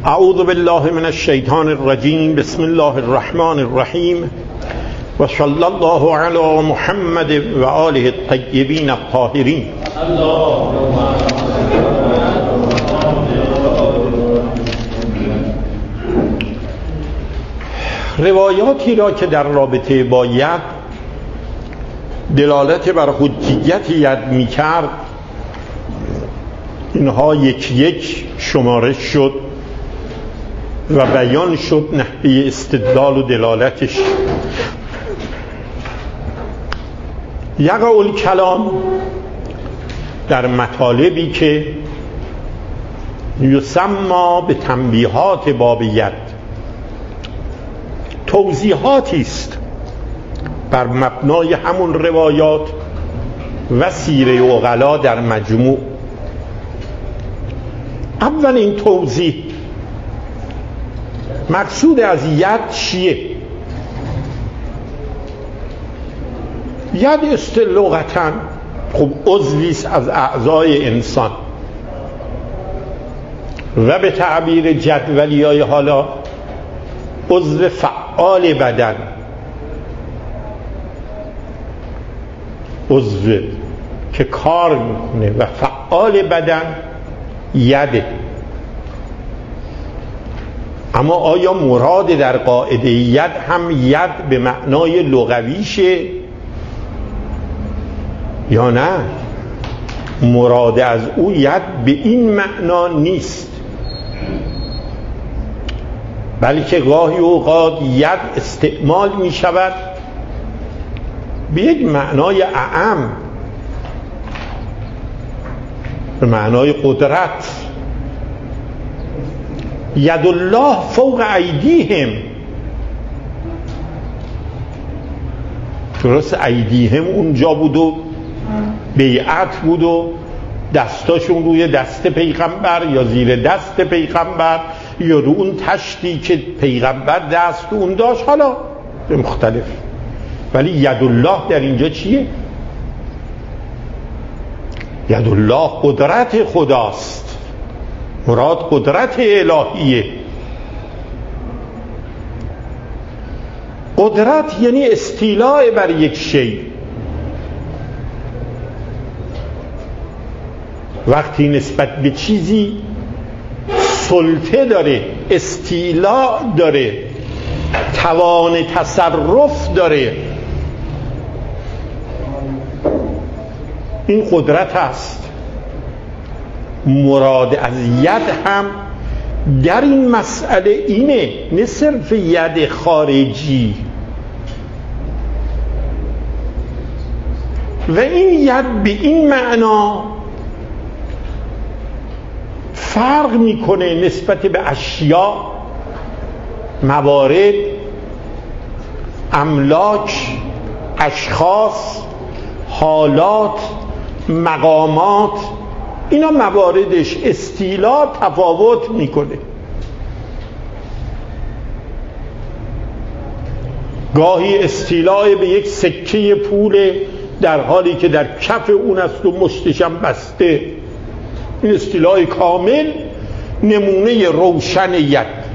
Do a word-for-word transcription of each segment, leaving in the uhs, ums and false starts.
اعوذ بالله من الشیطان الرجیم. بسم الله الرحمن الرحیم و صلی الله علی محمد و آله الطیبین الطاهرین. روایاتی را که در رابطه با ید دلالت بر حجیت ید می کرد، اینها یک یک شمارش شد و بیان شد نحوه استدلال و دلالتش. یقع الکلام در مطالبی که یسمى به تنبیهات باب ید، توضیحاتی است بر مبنای همون روایات و سیره عقلا در مجموع. اول این توضیح، مقصود از ید چیه؟ ید است لغتاً خب عضوی است از اعضای انسان و به تعبیر جدولیای حالا عضو فعال بدن، عضو که کار میکنه و فعال بدن یده. اما آیا مراد در قاعده ید هم ید به معنای لغویشه یا نه؟ مراد از او ید به این معنا نیست، بلکه گاهی اوقات ید استعمال می شود به یک معنای اعم، به معنای قدرت. ید الله فوق ایدیهم، درست ایدیهم اونجا بود و بیعت بود و دستاشون روی دست پیغمبر یا زیر دست پیغمبر یا رو اون تشتی که پیغمبر دست اون داشت، حالا به مختلف. ولی ید الله در اینجا چیه؟ ید الله قدرت خداست، مراد قدرت الهیه. قدرت یعنی استیلاء بر یک شی. وقتی نسبت به چیزی سلطه داره، استیلاء داره، توان تصرف داره، این قدرت است. مراد از ید هم در این مسئله اینه، نه صرف ید خارجی. و این ید به این معنا فرق میکنه نسبت به اشیاء، موارد، املاک، اشخاص، حالات، مقامات. اینا مواردش استیلا تفاوت میکنه. گاهی استیلای به یک سکه پول در حالی که در کف اون است و مشتشم بسته، این استیلای کامل، نمونه روشن ید.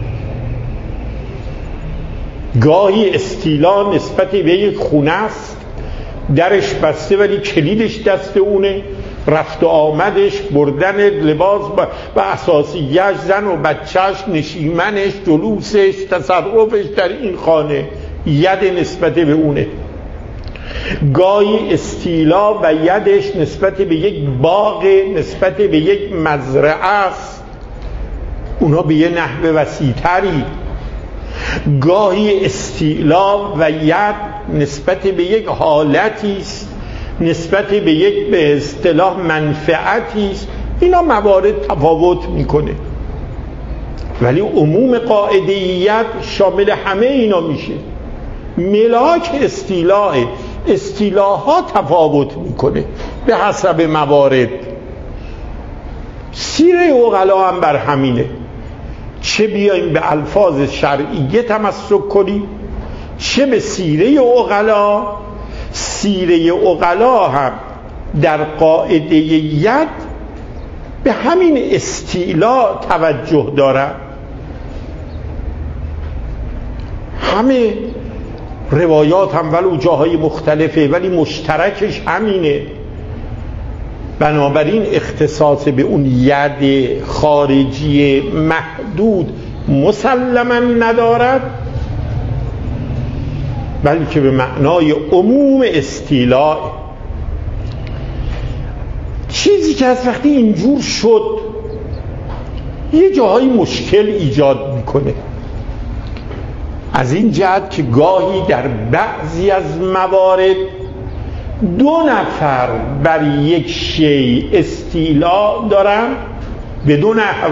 گاهی استیلا نسبت به یک خونه است، درش بسته ولی کلیدش دست اونه، رفت و آمدش، بردن لباس و اساسیش، زن و بچهش، نشیمنش، جلوسش، تصرفش در این خانه، ید نسبت به اونه. گاهی استیلا و یدش نسبت به یک باغ، نسبت به یک مزرعه است، اونا به یه نحو وسیع‌تری. گاهی استیلا و ید نسبت به یک حالتی است، نسبت به یک به اصطلاح منفعتی است. اینا موارد تفاوت میکنه، ولی عموم قاعده ید شامل همه اینا میشه. ملاک استیلاه، استیلاها تفاوت میکنه به حسب موارد. سیره عقلا هم بر همینه، چه بیاییم به الفاظ شرعیه تمسک کنیم چه به سیره عقلا. سیره عقلا هم در قاعده ید به همین استیلا توجه دارد همه روایات هم ولو جاهای مختلفه ولی مشترکش همینه. بنابراین اختصاص به اون ید خارجی محدود مسلما ندارد، بلکه به معنای عموم استیلاء. چیزی که از وقتی اینجور شد یه جاهای مشکل ایجاد میکنه، از این جهت که گاهی در بعضی از موارد دو نفر بر یک شی استیلا دارن به دو نحو.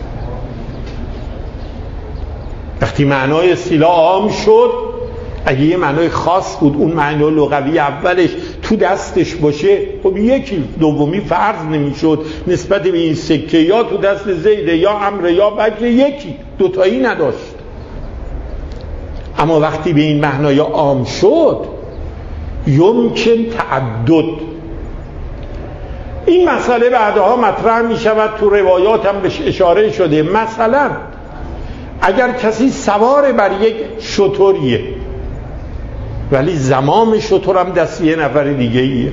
وقتی معنای استیلا عام شد، اگه یه معنای خاص بود اون معنای لغوی اولش تو دستش باشه، خب یکی دومی فرض نمیشد نسبت به این سکه یا تو دست زید یا عمرو یا بکر، یکی دوتایی نداشت. اما وقتی به این معنای عام شد یمکن تعدد. این مسئله بعدها مطرح می شود، تو روایات هم بهش اشاره شده. مثلا اگر کسی سوار بر یک شتریه ولی زمام شتر هم دست یه نفر دیگه ایه،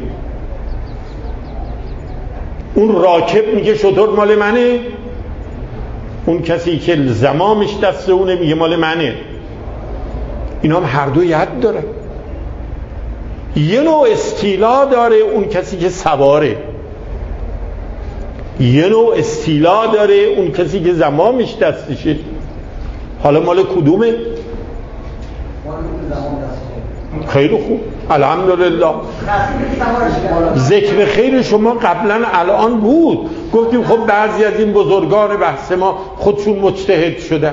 اون راکب میگه شتر مال منه، اون کسی که زمامش دست اونه میگه مال منه. اینا هم هر دو ید داره. یه نوع استیلا داره اون کسی که سواره، یه نوع استیلا داره اون کسی که زمامش دستشه. حالا مال کدومه؟ خیلی خوب، الحمدلله. ذکر خیر شما قبلا الان بود، گفتیم خب بعضی از این بزرگان بحث ما خودشون مجتهد شدن.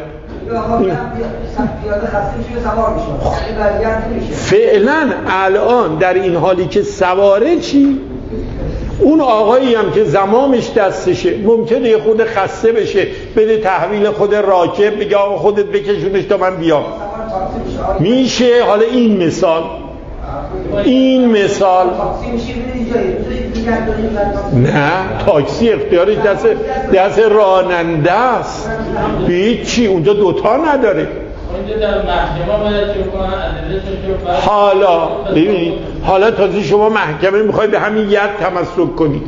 فعلا الان در این حالی که سواره چی؟ اون آقایی هم که زمامش دستشه ممکنه یه خود خسته بشه، بده تحویل خود راکب، بگه آقا خودت بکشونش تا من بیام. میشه. حالا این مثال این مثال نه، تاکسی اختیارش دست دست راننده است، هیچی اونجا دوتا نداره. حالا ببینید، حالا تازه شما محکمه میخواید به همین ید تمسک کنید،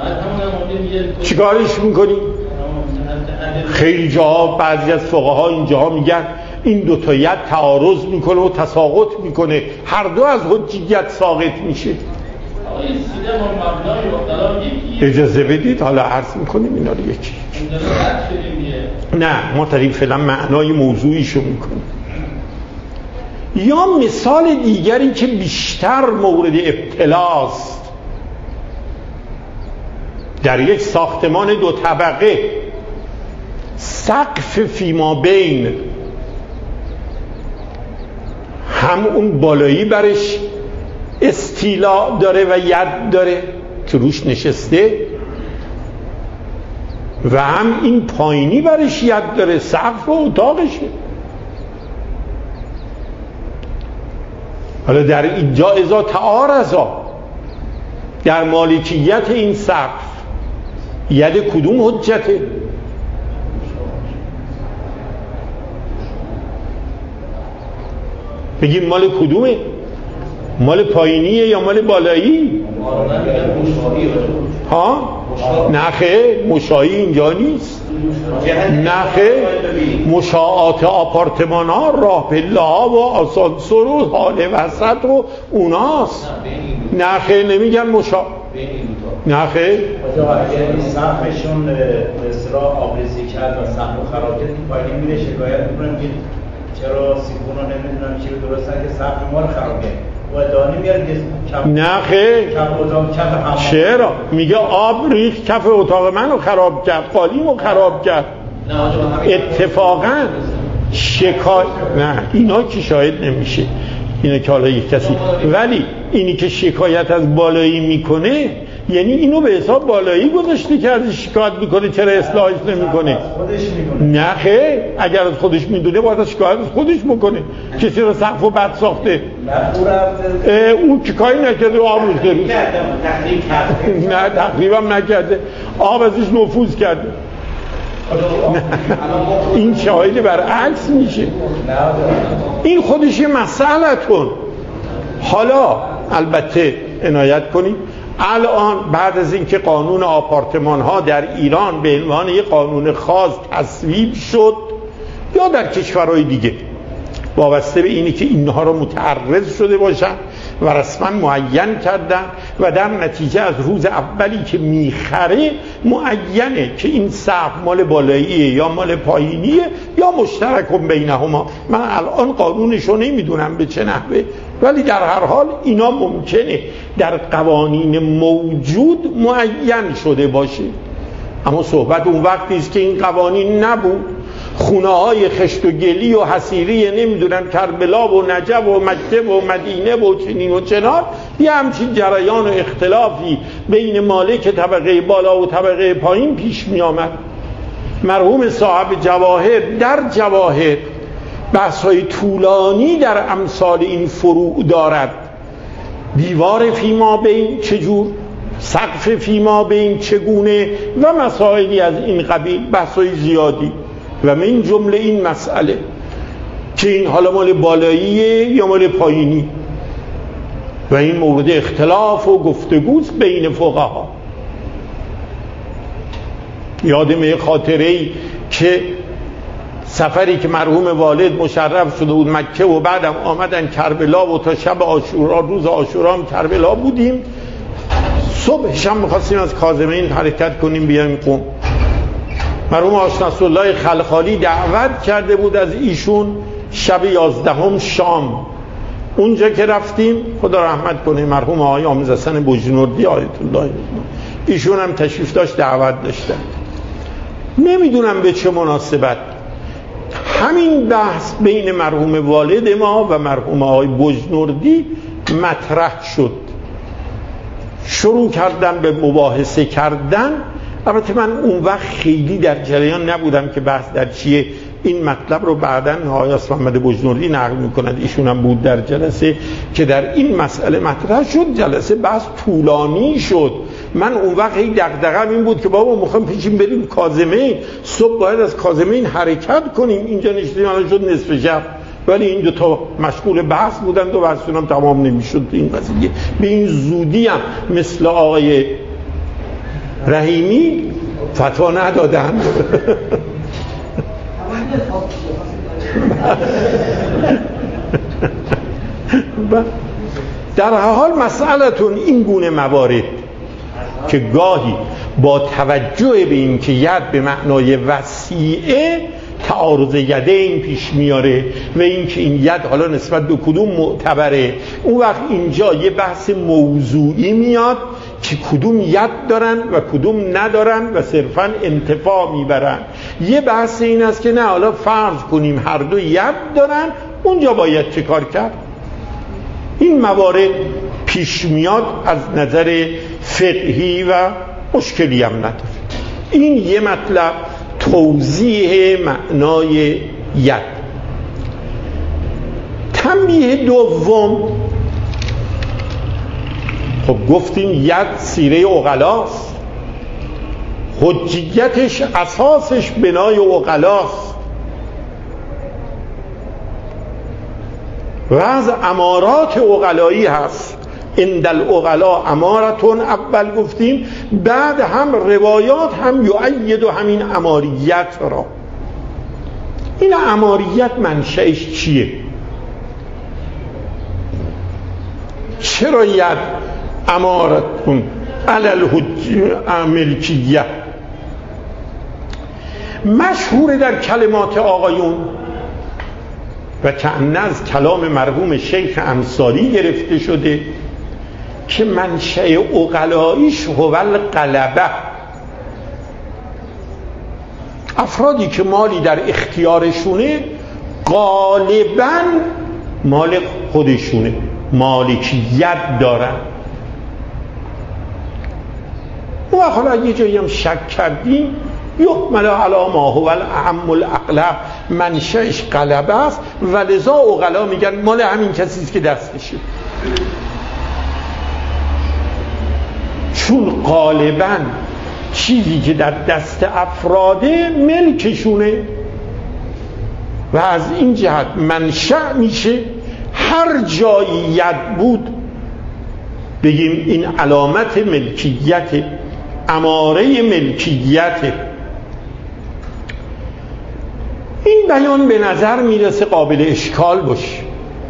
چیکارش میکنید؟ خیلی جاها بعضی از فقها اینجاها میگن این دو تا ید تعارض میکنه و تساقط میکنه، هر دو از حجیت ساقط میشه. اجازه بدید حالا عرض میکنیم اینا رو یکی. نه ما تقریبا فعلا معنای موضوعیشو میکنیم. یا مثال دیگری که بیشتر مورد ابتلاست، در یک ساختمان دو طبقه سقف فیما بین، هم اون بالایی برش استیلا داره و ید داره که روش نشسته، و هم این پایینی برش ید داره، سقف و اتاقشه. حالا در اینجا ازا تعارضا در مالکیت این سقف ید کدوم حجته؟ بگیم مال کدومه؟ مال پایینیه یا مال بالایی؟ ها؟ نخه مشاهی اینجا نیست. نخه مشاعات آپارتمان ها، راه پله ها و آسانسور و حال وسط و اوناست. نخه نمیگن مشا. نخه اگر سقفشون اصرا آبریزی کرد و سقف خراب کرد، پایین میره شکایت میکنن که چرا سیفون رو نمیدونم چی رو درستن که سقف ما رو خراب کرد. نه خیر، چرا؟ میگه آب ریخت کف اتاق منو خراب کرد، قالیمو خراب کرد. اتفاقا شکایت نه، اینا که شاهد نمیشه، اینا که حالا یک کسی، ولی اینی که شکایت از بالایی میکنه یعنی اینو به حساب بالایی گذاشته که از شکایت میکنه چرا اصلاحش نمیکنه. نه خیر، اگر از خودش میدونه باید از شکایت از خودش بکنه. کسی رو سقف و بد ساخته اون که کاری نکرده آب ریخته روش، نه تقریبا نکرده، آب ازش نفوذ کرده. این شاهد برعکس میشه. این خودش مسئله‌تون. حالا البته عنایت کنید الان بعد از اینکه قانون آپارتمان ها در ایران به عنوان یک قانون خاص تصویب شد یا در کشورهای دیگه وابسته به اینی که اینها رو متعرض شده باشن و رسما معین کردن و در نتیجه از روز اولی که میخره معینه که این سقف مال بالاییه یا مال پایینیه یا مشترک بینهما. من الان قانونشو نمیدونم به چه نحوه، ولی در هر حال اینا ممکنه در قوانین موجود معین شده باشه. اما صحبت اون وقتی است که این قوانین نبود، خونه های خشت و گلی و حصیری نمیدونم کربلا و نجف و مکه و مدینه و چنین و چنان، یه همچین جریان و اختلافی بین مالک طبقه بالا و طبقه پایین پیش می آمد. مرحوم صاحب جواهر در جواهر بحث‌های طولانی در امثال این فروع دارد. دیوار فیما بین چجور، سقف فیما بین چگونه و مسائلی از این قبیل، بحث‌های زیادی و من جمله این مسئله که این حالا مال بالاییه یا مال پایینی و این مورد اختلاف و گفتگوست بین فقها. یادم یه خاطره‌ای که سفری که مرحوم والد مشرف شده بود مکه و بعدم آمدن کربلا و تا شب عاشورا روز عاشورا هم کربلا بودیم. صبحش هم می‌خواستیم از کاظمین حرکت کنیم بیایم قم. مرحوم آقا نصرالله خلخالی دعوت کرده بود از ایشون شب یازدهم شام. اونجا که رفتیم خدا رحمت کنه مرحوم آقای آموز حسن بجنوردی آیت الله ایشون هم تشریف داشت دعوت داشتن. نمیدونم به چه مناسبت همین بحث بین مرحوم والد ما و مرحوم آقای بجنوردی مطرح شد. شروع کردن به مباحثه کردن. البته من اون وقت خیلی در جریان نبودم که بحث در چیه. این مطلب رو بعداً آقای محمد بجنوردی نقل می‌کند، ایشون هم بود در جلسه که در این مسئله مطرح شد. جلسه بحث طولانی شد. من اون وقت این دغدغه‌م این بود که بابا می‌خوام پیشیم بریم کاظمین، صبح باید از کاظمین حرکت کنیم. اینجا نشستیم الان شد نصف شب، ولی این دو تا مشغول بحث بودن و بحثشون هم تمام نمی‌شد. این قضیه به این زودی هم مثل آقای رحیمی فتوا ندادن. در حال مسئلتون این گونه موارد که گاهی با توجه به این که ید به معنای وسیعه تعارض یدین پیش میاره و این که این ید حالا نسبت به کدوم معتبره، اون وقت اینجا یه بحث موضوعی میاد که کدوم ید دارن و کدوم ندارن و صرفا انتفاع میبرن. یه بحث این است که نه حالا فرض کنیم هر دو ید دارن، اونجا باید چه کار کرد. این موارد پیش میاد از نظر فقهی و مشکلی هم نداره. این یه مطلب توضیح معنای ید. تنبیه دوم، خب گفتیم ید سیره عقلاست، حجیتش اساسش بنای عقلاست و از امارات عقلایی هست. عند العقلا امارتون اول گفتیم، بعد هم روایات هم یؤید و همین اماریت را. این اماریت منشأش چیه؟ چرا ید امارتون علی ملکیه؟ مشهور در کلمات آقایون و کأنه از کلام مرحوم شیخ انصاری گرفته شده که منشأ عقلاییش هو الغلبه. افرادی که مالی در اختیارشونه غالباً مال خودشونه، مالکیت دارن. و حالا یه جایی هم شک کردیم یحمل علی ما هو الاعم الاغلب، منشأش غلبه است و لذا عقلا میگن مال همین کسی است که دستشه، چون غالباً چیزی که در دست افراده ملکشونه و از این جهت منشأ میشه هر جایی ید بود بگیم این علامت ملکیت، اماره ملکیت. این بیان به نظر میرسه قابل اشکال باشه.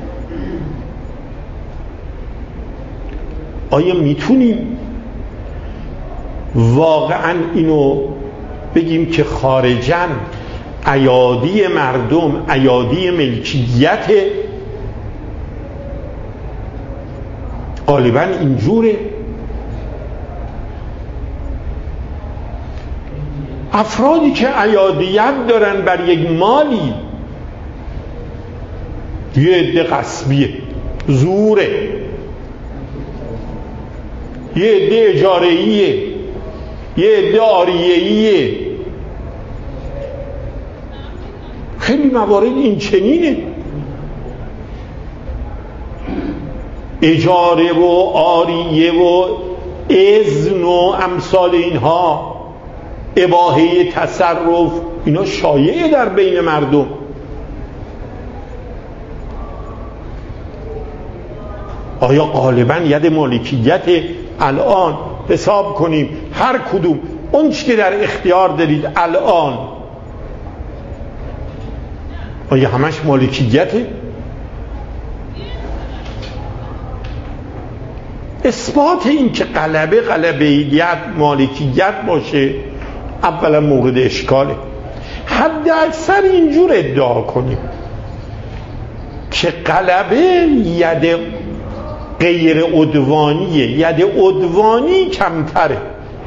آیا میتونیم واقعا اینو بگیم که خارجاً ایادی مردم ایادی ملکیت؟ غالباً اینجوره. افرادی که ایادیت دارن بر یک مالی، یه عده غصبیه، زوره، یه عده اجاره‌ایه، یه عده عاریه‌ایه. خیلی موارد این چنینه. اجاره و عاریه و اذن و امثال اینها، اباحه تصرف، اینا شایعه در بین مردم. آیا غالباً ید مالکیت الان حساب کنیم هر کدوم اون چی که در اختیار دارید الان، آیا همش مالکیته؟ اثبات این که غلبه غلبه‌یت مالکیت باشه اولا مورد اشکاله. حد اکثر اینجور ادعا کنیم که غلبه ید غیر عدوانیه، ید عدوانی کمتره،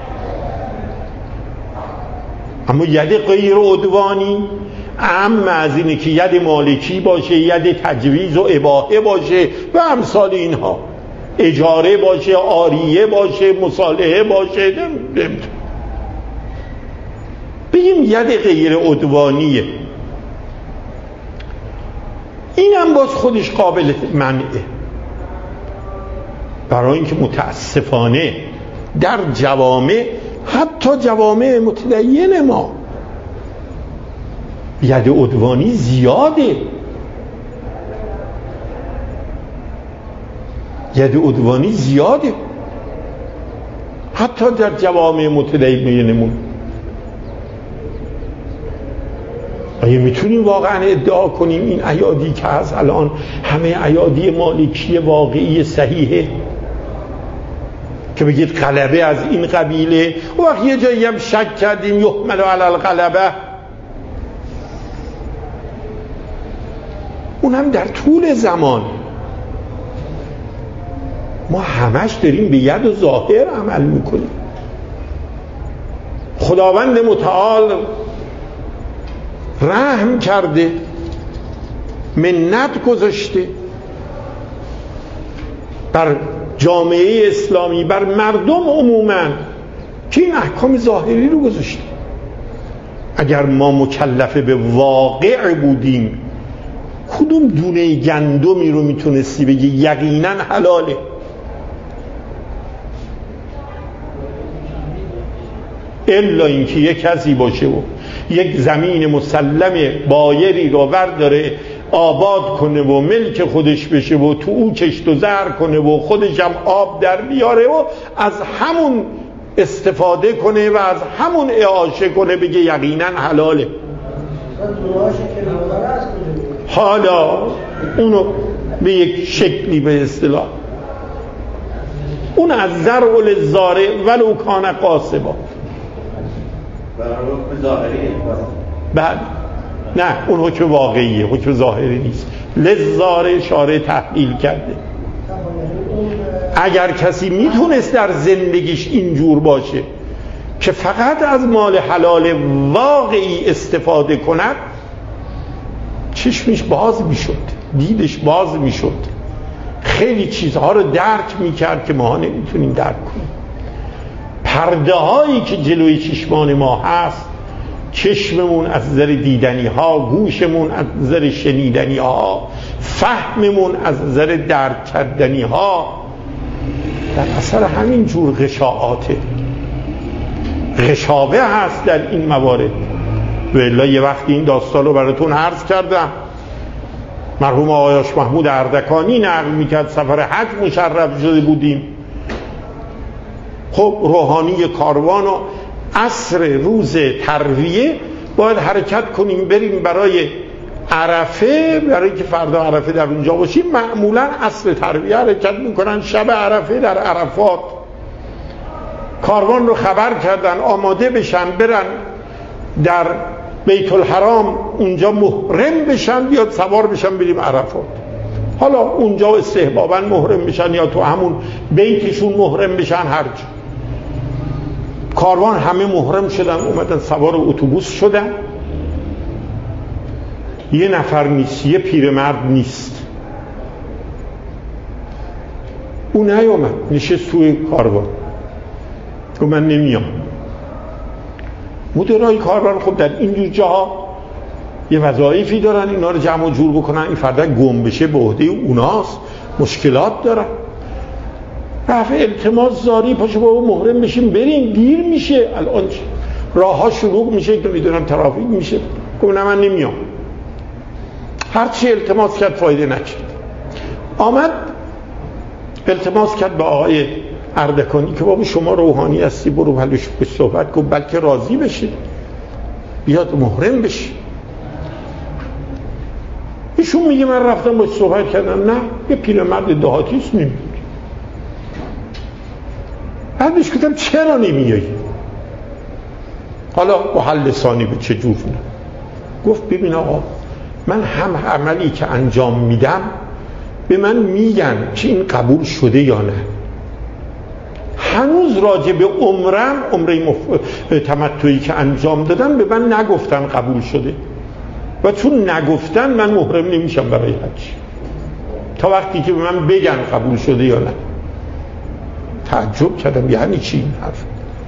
اما ید غیر عدوانی اهم از اینه که ید مالکی باشه، ید تجویز و اباحه باشه و امثال اینها، اجاره باشه، عاریه باشه، مصالحه باشه. بگیم ید غیر عدوانیه، این هم باز خودش قابل منعه، برای اینکه متاسفانه در جوامع، حتی جوامع متدین ما، ید عدوانی زیاده. ید عدوانی زیاده حتی در جوامع متدینمون. آیا میتونیم واقعا ادعا کنیم این ایادی که هست الان همه ایادی مالکی واقعی صحیحه که بگید غلبه از این قبیله؟ و وقت یه جایی هم شک کردیم یحمل علی الغلبه، اون هم در طول زمان. ما همش داریم به ید و ظاهر عمل میکنیم. خداوند متعال رحم کرده، منت گذاشته بر جامعه اسلامی، بر مردم عموما، که این احکام ظاهری رو گذاشته. اگر ما مکلف به واقع بودیم کدوم دونه گندمی رو میتونستی بگی یقینا حلاله؟ الا اینکه یک کسی باشه و یک زمین مسلم بایری رو برداره آباد کنه و ملک خودش بشه و تو او کشت و زرع کنه و خودش هم آب در بیاره و از همون استفاده کنه و از همون اعاشه کنه، بگه یقینا حلاله. حالا اونو به یک شکلی به اصطلاح اون از زرع للزارع ولو کان قاصبا، حکم ظاهریه. بله، نه اون حکم واقعیه، حکم ظاهری نیست. للزارع شارع تحلیل کرده. اگر کسی میتونست در زندگیش اینجور باشه که فقط از مال حلال واقعی استفاده کند، چشمش باز میشد، دیدش باز میشد، خیلی چیزها رو درک میکرد که ما نمیتونیم درک کنیم. پرده هایی که جلوی چشمان ما هست، چشممون از نظر دیدنی ها، گوشمون از نظر شنیدنی ها، فهممون از نظر درک کردنی ها، در اثر همین جور غشاعاته. غشاوه هست در این موارد. والا یه وقتی این داستان رو براتون عرض کردم، مرحوم آقایاش محمود اردکانی نقل میکرد سفر حج مشرف شده بودیم. خب روحانی کاروان و عصر روز ترویه باید حرکت کنیم بریم برای عرفه، برای که فردا عرفه در اونجا باشیم. معمولا عصر ترویه حرکت میکنن، شب عرفه در عرفات. کاروان رو خبر کردن آماده بشن برن در بیت الحرام اونجا محرم بشن، بیاد سوار بشن بریم عرفات. حالا اونجا استحبابا محرم بشن یا تو همون بیتشون محرم بشن، هر جا. کاروان همه محرم شدن، اومدن سوار اتوبوس شدن. یه نفر نیست، یه پیرمرد نیست. اون نیومد، نشست توی کاروان. گفت من نمیام. مدیرای کاروان خب در اینجور جاها یه وظایفی دارن، اینا رو جمع و جور بکنن، این فردا گم بشه به عهده اوناست، مشکلات دارن. رفع التماس زاری پاشو بابا محرم بشیم بریم، دیر میشه الان، راه ها شلوغ میشه که میدونم ترافیک میشه. گفت نه من نمیام. هرچی التماس کرد فایده نکرد. آمد التماس کرد به آقای اردکانی که بابا شما روحانی هستی، برو حلش به صحبت. گفت بلکه راضی بشه بیاد محرم بشه. ایشون میگه من رفتم باش صحبت کردم، نه یه پیرمرد دهاتیست نمیاد. بعدش گفتم چرا نمیایی؟ حالا با حل لسانی به چه جور نه. گفت ببین آقا من هم عملی که انجام میدم به من میگن که این قبول شده یا نه. هنوز راجع به عمرم، عمره مف... تمتعی که انجام دادم به من نگفتن قبول شده، و چون نگفتن من محرم نمیشم برای حج تا وقتی که به من بگن قبول شده یا نه. تعجب کردم یعنی چی این حرف؟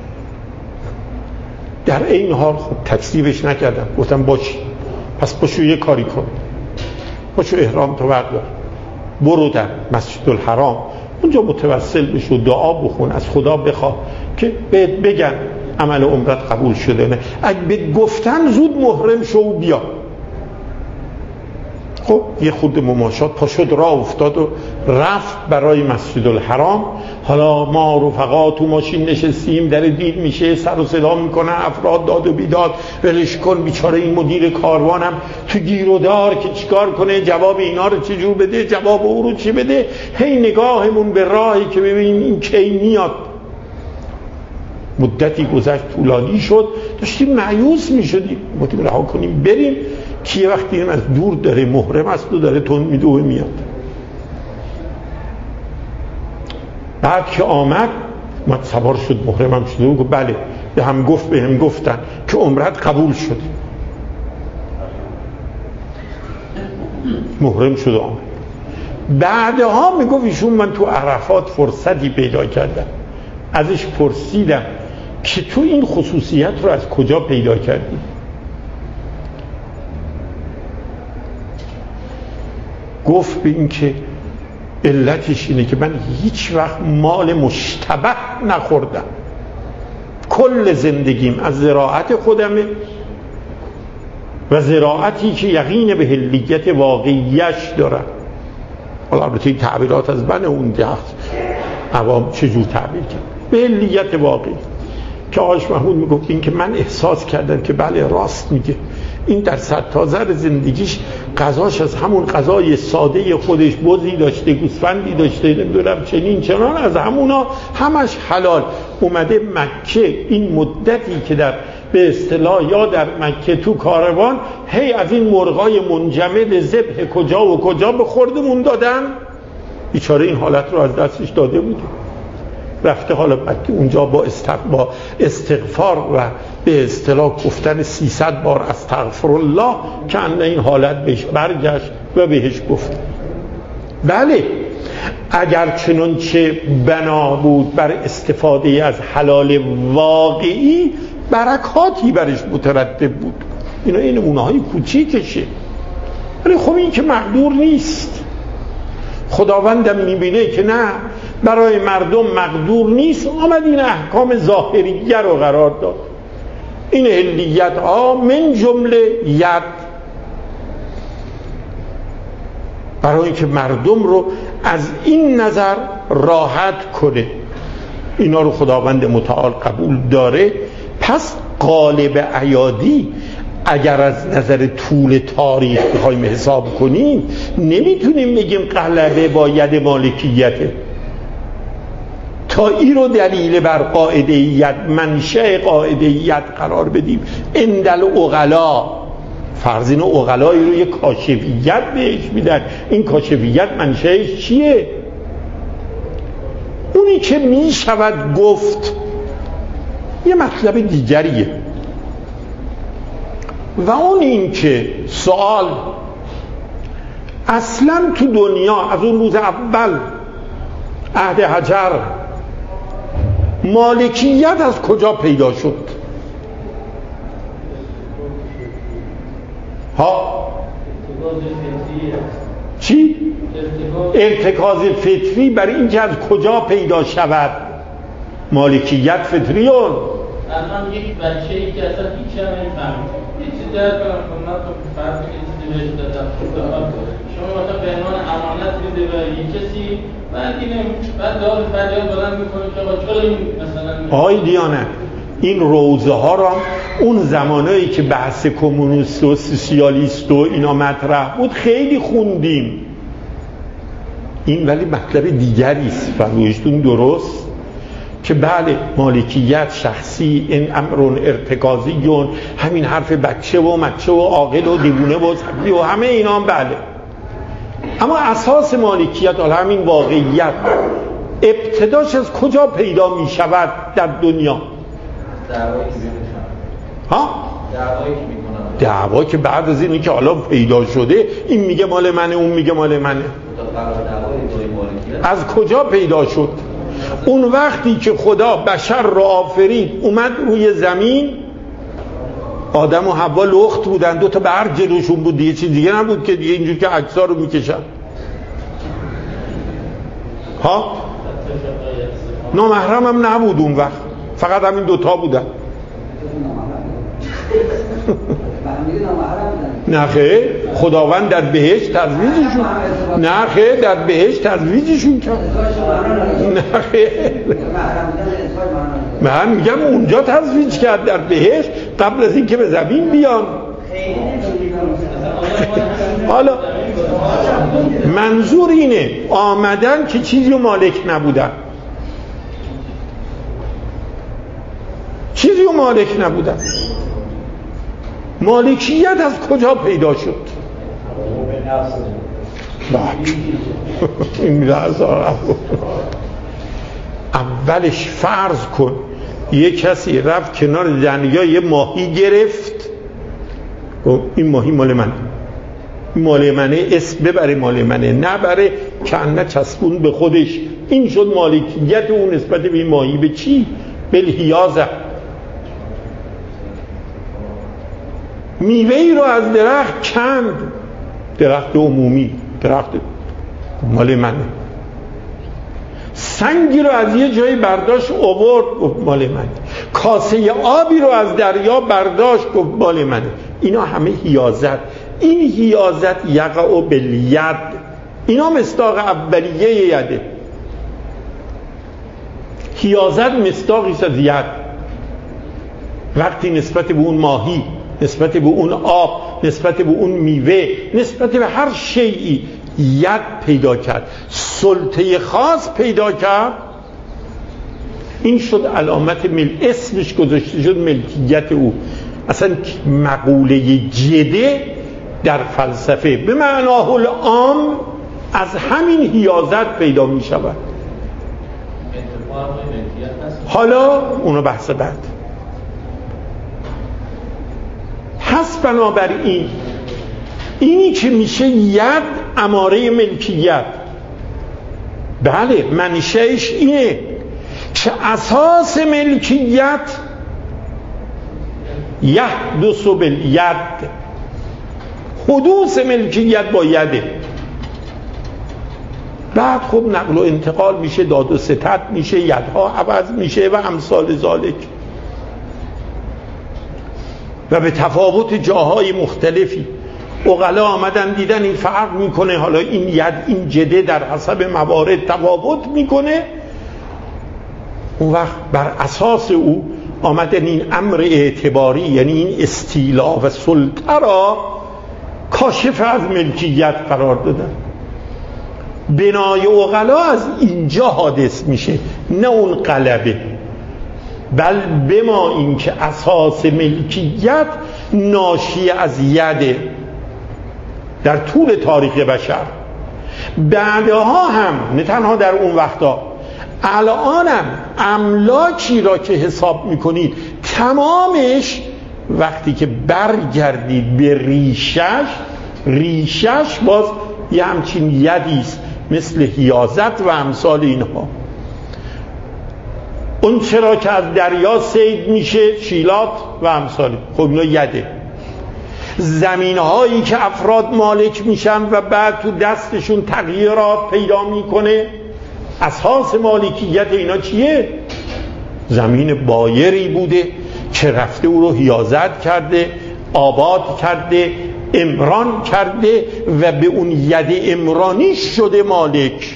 در این حال خب تکذیبش نکردم، گفتم باش پس باشو یه کاری کن، باشو احرام تو بردار، برو در مسجد الحرام اونجا متوسل بشو، دعا بخون، از خدا بخواه که بهت بگن عمل عمرت قبول شده نه. اگه به گفتن زود محرم شو و بیا. خب یه خود مماشات پا شد راه افتاد و رفت برای مسجد الحرام. حالا ما رفقا تو ماشین نشستیم، در دید میشه، سر و صدا میکنن افراد، داد و بیداد، ولش کن بیچاره این مدیر کاروانم تو گیر و دار که چیکار کنه، جواب اینا رو چجور بده، جواب او رو چی بده. هی نگاهمون به راهی که ببینیم این کی میاد. مدتی گذشت، طولانی شد، داشتیم مایوس میشدیم، گفتیم رها کنیم بریم که یه وقتی این از دور داره محرم است و داره تون میدوه میاد. بعد که آمد من سوار شد، محرمم شده و گفت بله، به هم گفت به هم گفتن که عمرت قبول شده. محرم شد آمد. بعدها میگفت ایشون من تو عرفات فرصتی پیدا کردم، ازش پرسیدم که تو این خصوصیت رو از کجا پیدا کردی؟ گفت به این که علتش اینه که من هیچ وقت مال مشتبه نخوردم، کل زندگیم از زراعت خودمه و زراعتی که یقین به حلیت واقعیش دارم. حالا البته این تعبیرات از من اون دهست عوام چجور تعبیر کرد به حلیت واقعی، که آقاش محمود میگفت این که من احساس کردم که بله راست میگه، این در سرتاسر زندگیش غذاش از همون غذای ساده خودش، بزی داشته، گوسفندی داشته، نمیدونم چنین چنان، از همونا همش حلال. اومده مکه این مدتی که در به اصطلاح یا در مکه تو کاروان هی از این مرغای منجمد ذبح کجا و کجا به خوردمون دادن، بیچاره این حالت رو از دستش داده بوده. رفته حالا مکه اونجا با با استغفار و به اصطلاح گفتن سیصد بار استغفرالله که ان این حالت بهش برگشت و بهش گفت بله اگر چنانچه بنا بود بر استفاده از حلال واقعی، برکاتی برش مترتب بود. اینا این نمونه‌های کوچیکشه، ولی خب این که مقدور نیست. خداوندم میبینه که نه برای مردم مقدور نیست، آمد این احکام ظاهریه رو قرار داد. این حلیت ها من جمله ید، برای اینکه مردم رو از این نظر راحت کنه. اینا رو خداوند متعال قبول داره. پس غالب ایادی اگر از نظر طول تاریخ بخوایم حساب کنیم نمیتونیم بگیم غلبه با ید مالکیته. تا این رو دلیل بر قاعده ید، منشأ قاعده ید قرار بدیم. اندل اغلا، فرض اینو اغلایی رو یک کاشفیت بهش میدن. این کاشفیت منشأش چیه؟ اونی که میشود گفت یه مطلب دیگریه، و اون این که سوال اصلا تو دنیا از اون روز اول عهد حجر مالکیت از کجا پیدا شد؟ ها چی؟ ارتکاز فطری. برای اینکه از کجا پیدا شود مالکیت فطریون؟ الان یک بچه‌ای که اصلا هیچ هم نمی‌فهمه یه چیزی در کنم که من تو فرض یه چیزی بهش دادم، شما مثلا به عنوان امانت میده به یک کسی، بعد اینه بعد داد فریاد بلند میکنه که آقا چرا این مثلا آقای دیانت این روزه ها رو اون زمانایی که بحث کمونیست و سوسیالیست و اینا مطرح بود خیلی خوندیم. این ولی مطلب دیگری است. فرمایشتون درست که بله مالکیت شخصی این امرون ارتکازیون، همین حرف بچه و مچه و عاقل و دیوونه و سبی و همه اینا هم بله، اما اساس مالکیت حالا همین واقعیت ابتداش از کجا پیدا می شود در دنیا؟ دعوایی که ها؟ دعوایی که میکنن، دعوا که بعد از اینی که حالا پیدا شده این میگه مال منه اون میگه مال منه، از کجا پیدا شد؟ اون وقتی که خدا بشر را آفرید اومد روی زمین، آدم و حوا لخت بودن، دو تا برگ جلوشون بود دیگه، چیز دیگه نبود که دیگه اینجور که اجزا رو میکشن. ها نامحرم هم نبود اون وقت، فقط همین دوتا بودن. نه خیر، خداوند در بهشت تزویجشون، نه خیر در بهشت تزویجشون کرد. نه خیر، من میگم اونجا تزویج کرد در بهشت قبل از اینکه به زمین بیان. حالا منظور اینه آمدن که چیزی رو مالک نبودن، چیزی رو مالک نبودن. مالکیت از کجا پیدا شد؟ این اولش فرض کن یه کسی رفت کنار دریا یه ماهی گرفت، این ماهی مال منه، مال منه، اسم ببره مال منه، نبره کنه چسبون به خودش. این شد مالکیت اون نسبت به این ماهی. به چی؟ بالحیازه. میوهی رو از درخت کند، درخت عمومی، درخت مال منه. سنگی رو از یه جایی برداشت آورد، گفت مال منه. کاسه آبی رو از دریا برداشت، گفت مال منه. اینا همه حیازت. این حیازت یقع بالید، اینا مصداق اولیه یده. حیازت مصداقی از ید. وقتی نسبت به اون ماهی، نسبت به اون آب، نسبت به اون میوه، نسبت به هر شیئی ید پیدا کرد، سلطه خاص پیدا کرد، این شد علامت مل، اسمش گذاشته شد ملکیت او. اصلا مقوله جده در فلسفه به معناه العام از همین حیازت پیدا می شود. حالا اونو بحث بعد. پس بنابراین اینی که میشه ید اماره ملکیت، بله منشأش اینه که اساس ملکیت یحدث بالید، حدوث ملکیت با یده. بعد خب نقل و انتقال میشه، داد و ستد میشه، یدها عوض میشه و امثال ذالک و به تفاوت جاهای مختلفی عقلا آمدن دیدن این فرق میکنه، حالا این ید این جده در حسب موارد تفاوت میکنه، اون وقت بر اساس او آمدن این امر اعتباری یعنی این استیلا و سلطه را کاشف از ملکیت قرار دادن. بنای عقلا از اینجا حادث میشه، نه اون غلبه، بل بما این که اساس ملکیت ناشی از یده در طول تاریخ بشر. بعدها هم نه تنها در اون وقتا، الانم املاکی را که حساب میکنید تمامش وقتی که برگردید به ریشش، ریشش باز یه همچین یدیست مثل حیازت و امثال اینها. اون چرا که از دریا صید میشه، شیلات و امثال، خب اینا یده. زمین هایی که افراد مالک میشن و بعد تو دستشون تغییرات پیدا میکنه، اساس مالکیت اینا چیه؟ زمین بایری بوده که رفته او رو حیازت کرده، آباد کرده، امران کرده و به اون ید امرانی شده مالک.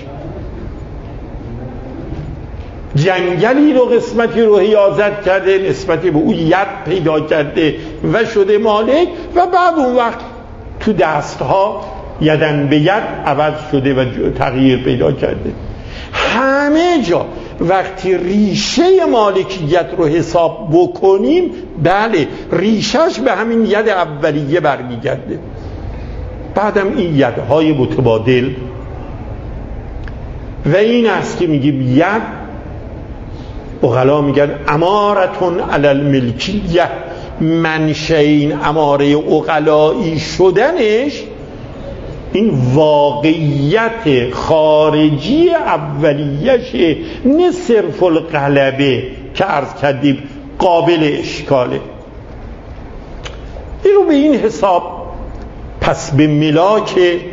جنگلی رو قسمتی رو حیازت کرده، نسبتی به اون ید پیدا کرده و شده مالک و بعد اون وقت تو دستها یدن به ید عوض شده و تغییر پیدا کرده. همه جا وقتی ریشه مالکیت رو حساب بکنیم، بله ریشش به همین ید اولیه برمیگرده. بعدم این یدهای متبادل و این است که میگیم ید، عقلا میگن امارتون علی الملکیه، منشأ این اماره عقلایی شدنش این واقعیت خارجی اولیشه، نه صرف القلبه که عرض کردیم قابل اشکاله. این رو به این حساب پس به ملاک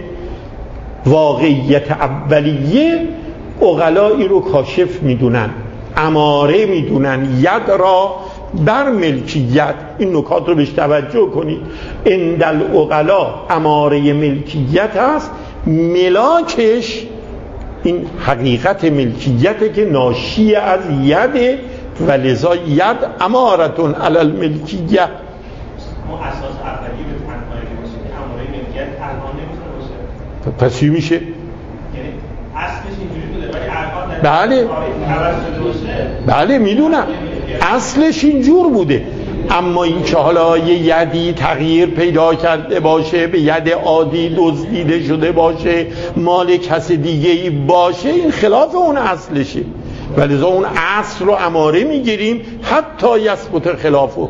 واقعیت اولیه عقلایی رو کاشف میدونن، اماره میدونن ید را بر ملکیت. این نکات رو بهش توجه کنید. اندل عقلا اماره ملکیت هست، ملاکش این حقیقت ملکیته که ناشی از ید و لذا ید امارتون علی الملکیه. ما اساس اولیه به تنهایی باشه که اماره ملکیت تنها نمیتونه باشه. پس چی میشه؟ یعنی اصلش اینجوری بوده ولی الان بله بله میدونم اصلش اینجور بوده، اما این که حالا یه یدی تغییر پیدا کرده باشه، به ید عادی دزدیده شده باشه، مال کس دیگه ای باشه، این خلاف اون اصلشه. ولذا اون اصل رو اماره میگیریم حتی یثبت خلافه.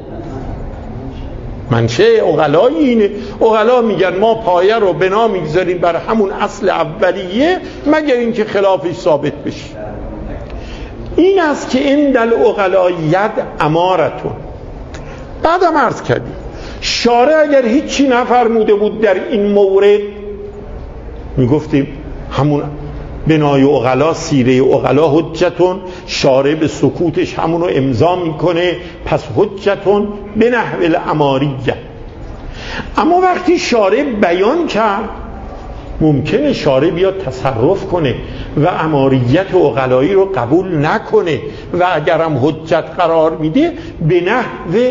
منشه عقلای اینه. عقلا میگن ما پایه رو بنا میگذاریم بر همون اصل اولیه مگر اینکه خلافش ثابت بشه. این است که این دل عقلا ید امارتون. بعدم عرض کردیم شارع اگر هیچی نفرموده بود در این مورد، میگفتیم همون بنای عقلا، سیره عقلا حجتون، شارع به سکوتش همونو امضا میکنه، پس حجتون به نحو الاماریه. اما وقتی شارع بیان کرد، ممکنه شارع بیاد تصرف کنه و اماریت عقلایی رو قبول نکنه و اگرم حجت قرار میده به نحو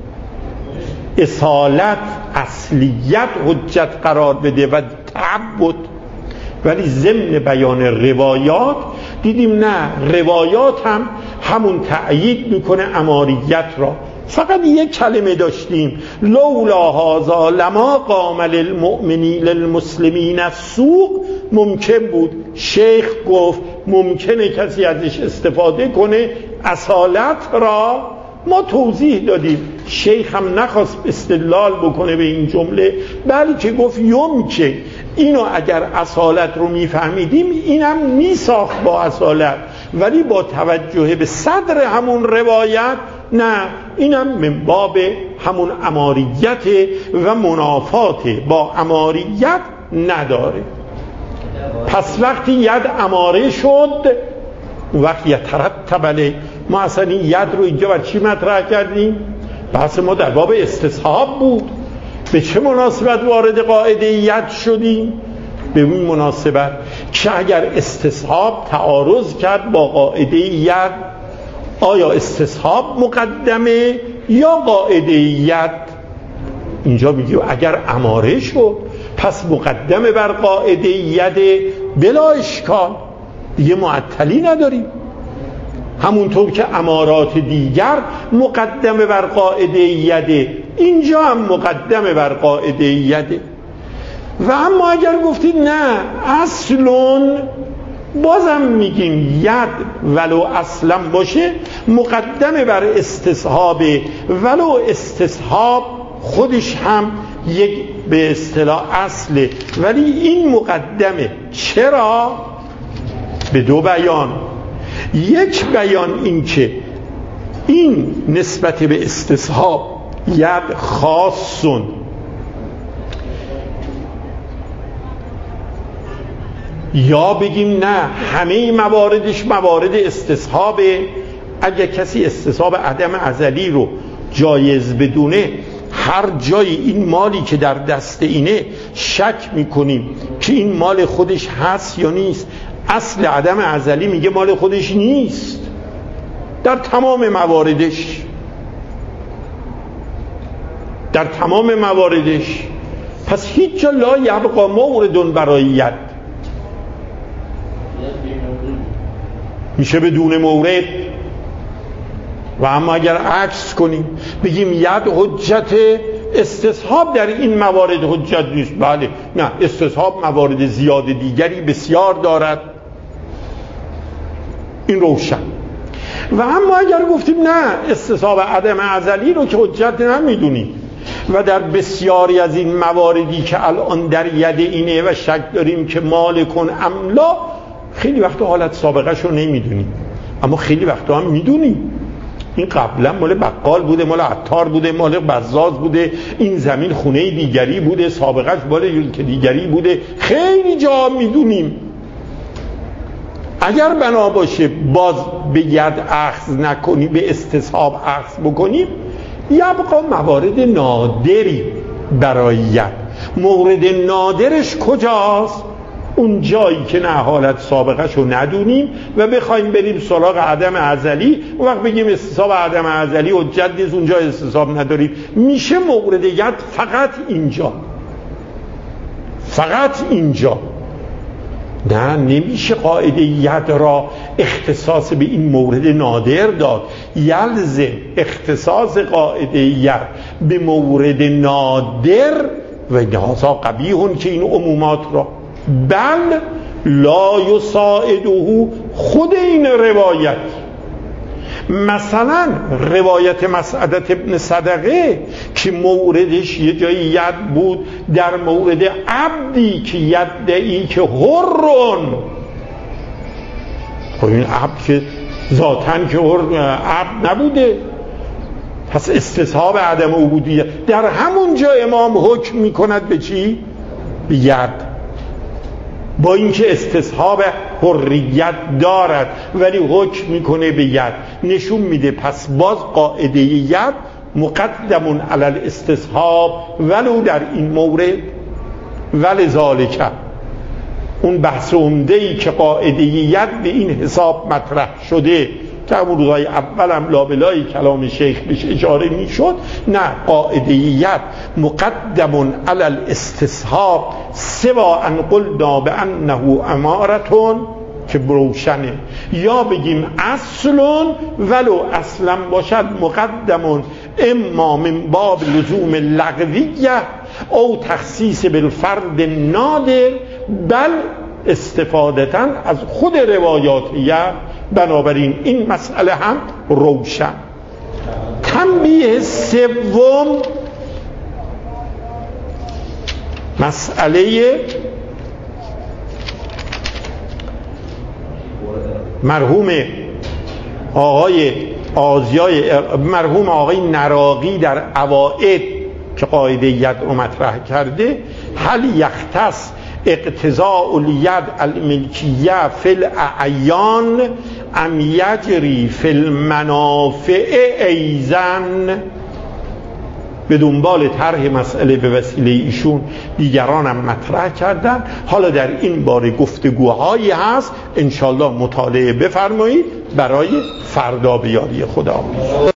اصالت، اصلیت حجت قرار بده و تعبد. ولی ضمن بیان روایات دیدیم نه، روایات هم همون تأیید میکنه اماریت را. فقط یک کلمه داشتیم لولا هذا لما قام للمؤمنین للمسلمین السوق. ممکن بود شیخ گفت ممکنه کسی ازش استفاده کنه، اصالت را ما توضیح دادیم. شیخ هم نخواست استدلال بکنه به این جمله، بلکه گفت یمکن اینو اگر اصالت رو میفهمیدیم اینم میساخت با اصالت، ولی با توجه به صدر همون روایت نه، اینم من باب همون اماریت و منافات با اماریت نداره. پس وقتی ید اماره شد اون وقت یترتب علیه. ما اصلا این ید رو اینجا بر چی مطرح کردیم؟ بحث ما در باب استصحاب بود. به چه مناسبت وارد قاعده ید شدیم؟ به این مناسبت که اگر استصحاب تعارض کرد با قاعده ید، آیا استصحاب مقدمه یا قاعده ید؟ اینجا میگه اگر اماره شد پس مقدمه بر قاعده ید، بلا اشکال، دیگه معطلی نداریم. همونطور که امارات دیگر مقدمه بر قاعده یده، اینجا هم مقدمه بر قاعده یده. و اما اگر گفتید نه اصلون، بازم میگیم ید ولو اصلا باشه مقدمه بر استصحاب، ولو استصحاب خودش هم یک به اصطلاح اصله، ولی این مقدمه. چرا؟ به دو بیان. یک بیان این که این نسبت به استصحاب ید خاصون، یا بگیم نه همه مواردش موارد استصحابه. اگر کسی استصحاب عدم ازلی رو جایز بدونه، هر جای این مالی که در دست اینه شک میکنیم که این مال خودش هست یا نیست، اصل عدم ازلی میگه مال خودش نیست در تمام مواردش، در تمام مواردش. پس هیچ جا لا یبقا موردون برای ید، میشه بدون مورد. و اما اگر عکس کنیم بگیم ید حجت، استصحاب در این موارد حجت نیست، بله نه، استصحاب موارد زیاد دیگری بسیار دارد، این روشن. و اما اگر گفتیم نه استصحاب عدم ازلی رو که حجت نمیدونیم و در بسیاری از این مواردی که الان در ید اینه و شک داریم که مالکن املا، خیلی وقتا حالت سابقش رو نمیدونیم اما خیلی وقتا هم میدونیم. این قبلا مال بقال بوده، مال عطار بوده، مال بزاز بوده، این زمین خونه دیگری بوده، سابقش مال که دیگری بوده، خیلی جا میدونیم. اگر بنا باشه باز به ید اخذ نکنی، به استصحاب اخذ بکنیم، یبقا موارد نادری برای ید. مورد نادرش کجاست؟ اون جایی که نه حالت سابقش رو ندونیم و بخوایم بریم سراغ عدم ازلی، اون وقت بگیم استصحاب عدم ازلی حجت نیست، اونجا استصحاب نداریم. میشه مورد ید فقط اینجا، فقط اینجا. نه، نمیشه قاعده ید را اختصاص به این مورد نادر داد. یلزم اختصاص قاعده ید به مورد نادر و لحاظا قبیحون که این عمومات را، بل لا یساعده، خود این روایت، مثلا روایت مسعدت ابن صدقه که موردش یه جایی ید بود در مورد عبدی که یدعی که حرون، خب این عبد که ذاتاً که عبد نبوده، پس استصحاب عدم عبودیت. در همون جا امام حکم میکند به چی؟ به ید، با اینکه استصحاب حریت دارد ولی حکم میکنه به ید. نشون میده پس باز قاعده ید مقدمون علی الاستصحاب ولو در این مورد. ولذالک اون بحث عمده‌ای که قاعده ید به این حساب مطرح شده که همون روزای اول هم لابلای کلام شیخ بهش اشاره میشد، نه، قاعده ید مقدمون علی الاستصحاب سوا ان قلنا بانه امارتون که بروشنه، یا بگیم اصلون ولو اصلا باشد مقدمون اما من باب لزوم لغویه او تخصیص بالفرد نادر، بل استفادتن از خود روایات ید. بنابراین این مسئله هم روشن. تنبیه سوم، مسئله مرحوم آقای آزیای مرحوم آقای نراقی در اواعد که قاعده ید رو مطرح کرده، هل یختص اقتضاء الید الملکیه فی الاعیان ام یجری فی المنافع ایزن. به دنبال طرح مسئله به وسیله ایشون دیگران هم مطرح کردن. حالا در این باره گفتگوهایی هست، انشالله مطالعه بفرمایید برای فردا به یاری خدا.